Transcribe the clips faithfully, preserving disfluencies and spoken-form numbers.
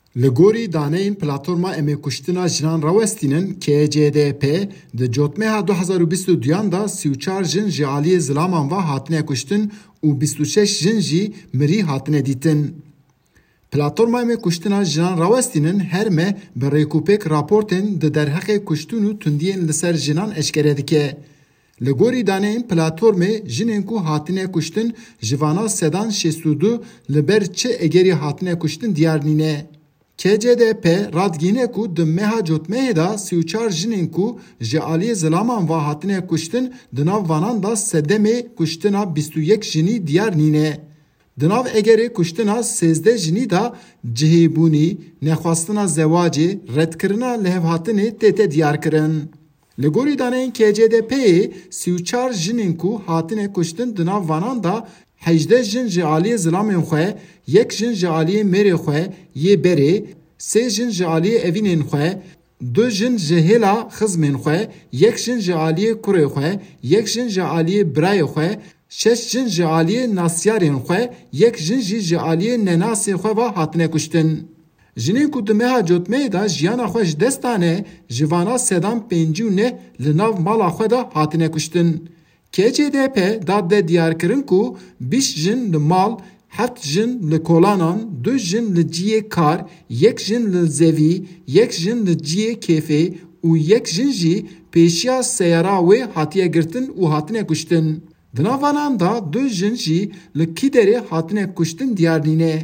Li gorî daneyên platforma Emekuştina Jinan Rawestînin K C D P di cotmeha du hezar û bîst û duyan da sî û çar jin ji aliyê zilaman ve hatine kuştin û bîst û şeş jin jî mirî hatine dîtin. Platforma Emekuştina Jinan Rawestînin her me bi rêkûpêk raportên di derhexê kuştin û tundiyên li ser jinan eşkere dike. Li gorî daneyên platformê jinên ku hatine kuştin ji vana sedan şêst û du li ber çi egerî hatine kuştin diyar nîne. K C D P radgîne ku di meha cotmehê da sî û çar jinên ku ji aliyê zilaman ve hatine kuştin di nav vanan da sedemê kuştina bîst û yek jinî diyar nîne. Di nav egerê kuştina sêzdeh jinî da cihêbûnî, nexwastina zewacê, redkirina lihevhatinê tê te diyar kirin. Li gorî daneyên K C D P'yê sî û çar jinên ku hatine kuştin di nav vanan da hejdeh jin ji aliyê zilamên xwe, yek jin ji aliyê mêrê xwe yê berê, sê jin ji aliyê evînên xwe, du jin ji hêla xizmên xwe, yek jin ji aliyê kurê xwe, yek jin ji aliyê birayê xwe, şeş jin ji aliyê nasyarên xwe, yek jin jî ji aliyê nenasên xwe ve hatine kuştin. Jinên ku di meha cotmeyê da jiyana xwe ji dest dane, ji vana sedan pêncî û neh li nav mala xwe da hatine kuştin. K C D P da de diyar kirin ku bîst jin li mal, heft jin li kolanan, du jin li ciyê kar, yek jin li zevî, yek jin li ciyê kêfê û yek jin jî pêşiya seyara wê hatiye girtin û hatine kuştin. Di nav vanan da du jin jî li Kîderê hatine kuştin diyar nîne.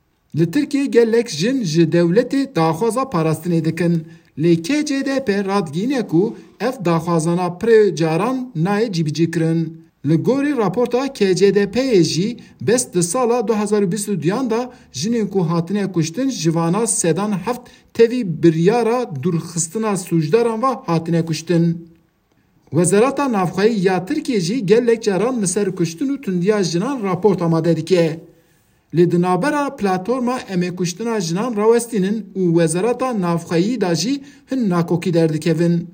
Li Tirkiye gelek jin ji dewletê daxwaza parastinê dikin. Lê K C D P radgîne ku ev daxwazana pirê caran nayê cîbicî kirin. Li gorî raporta K C D P'yê jî bes di sala du hezar û bîst û duyan da jinên ku hatine kuştin ji vana sedan heft tevî biryara dûrxistina sûcdaran ve hatine kuştin. Wezareta Navxweyî ya Tirkiye jî gelek caran li ser kuştin û tundiya jinan raport amade dike. Li di navbera platforma Emekuştina Jinan Rawestînin û Wezareta Navxweyî da jî hin nakokî derdikevin.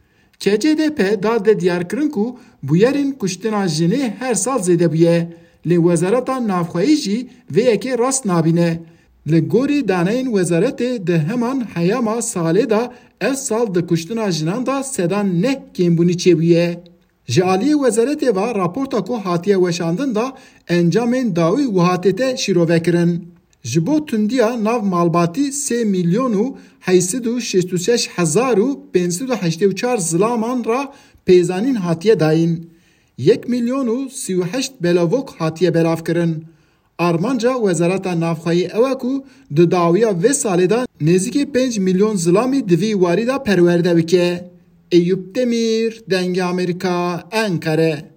K C D P da de diyar kirin ku bûyerên kuştina jinê her sal zêde bûye. Lê Wezareta Navxweyî jî vê yekê rast nabîne. Li gorî daneyên wezaretê di heman heyama salê da ev sal di kuştina jinan da sedan neh kêmbûnî çêbûye. Ji aliyê wezaretê ve raporta ku hatiye weşandin da encamên dawî wihatê te şîrovekirin. Ji bo tundiya nav malbatî sê milyon û heysed û şêst û şeş hezar û pênc sed û heştê û çar zilaman ra pêzanîn hatiye dayîn. Yek milyon û sî û heşt belavok hatiye belavkirin. Armanca Wezareta Navxweyî ew e ku di dawiya vê salê da nêzîkî pênc milyon zilamî di vî warî da perwerde bike. Eyüp Demir, Dengê Amerîka, Ankara.